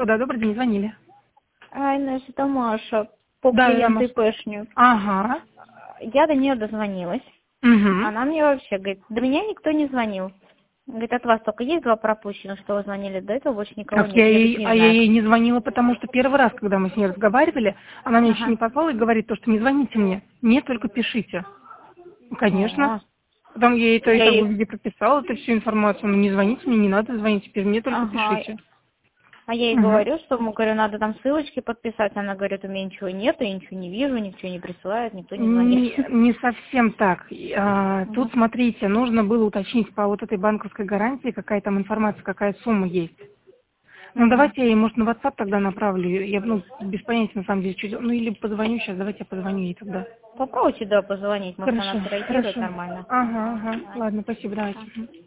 да, добрый день, звонили. Инесс, это Маша, по Да, клиенту Маша. ИПшник. Ага. Я до нее дозвонилась. Угу. Она мне вообще говорит, до меня никто не звонил. Говорит, от вас только есть 2 пропущенных, что вы звонили, до этого больше никого Так нет. Я говорит, не я знаю. ей не звонила, потому что первый раз, когда мы с ней разговаривали, она мне еще Ага. не позвала и говорит, то, что не звоните мне. Нет, только пишите. Ну, конечно. А, Потом я ей то и Я как бы ей... везде прописала эту всю информацию. Ну, не звоните мне, не надо звонить, теперь мне только Ага. пишите. А я ей Угу. говорю, что, говорю, надо там ссылочки подписать. Она говорит, у меня ничего нет, я ничего не вижу, ничего не присылает, никто не звонит. Не совсем так. Тут, Мгм. смотрите, нужно было уточнить по вот этой банковской гарантии, какая там информация, какая сумма есть. Ну, Мгм. давайте я ей, может, на WhatsApp тогда направлю. Я, без понятия, на самом деле, что... Ну, или позвоню сейчас, давайте я позвоню ей тогда. Попробуйте, да, позвонить, может, она Хорошо, среагирует хорошо. нормально. Ага, ага. Давай. Ладно, спасибо, давайте. Ага. Мгм.